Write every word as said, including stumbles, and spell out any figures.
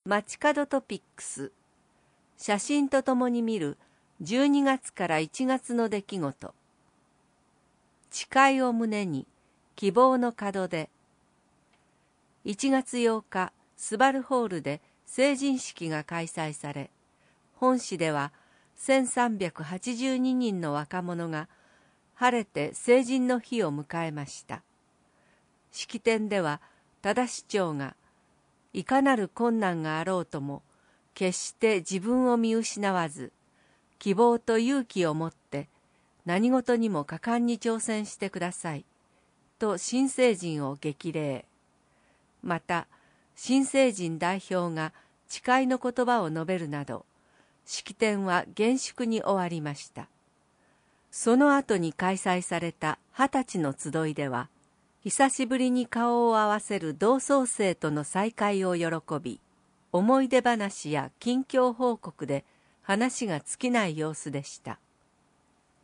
街角トピックス、写真とともに見るじゅうにがつからいちがつの出来事。誓いを胸に希望の門出。いちがつようか、スバルホールで成人式が開催され、本市ではせんさんびゃくはちじゅうににんの若者が晴れて成人の日を迎えました。式典では多田市長が、いかなる困難があろうとも決して自分を見失わず、希望と勇気を持って何事にも果敢に挑戦してくださいと新成人を激励。また新成人代表が誓いの言葉を述べるなど、式典は厳粛に終わりました。その後に開催された二十歳の集いでは、久しぶりに顔を合わせる同窓生との再会を喜び、思い出話や近況報告で話が尽きない様子でした。